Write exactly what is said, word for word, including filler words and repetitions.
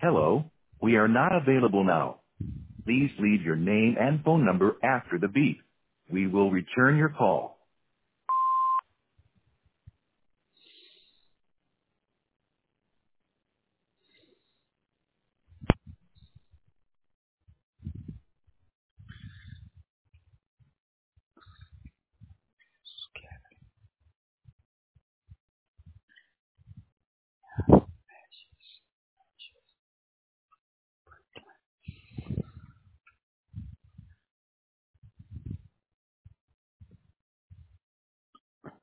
Hello, we are not available now. Please leave your name and phone number after the beep. We will return your call.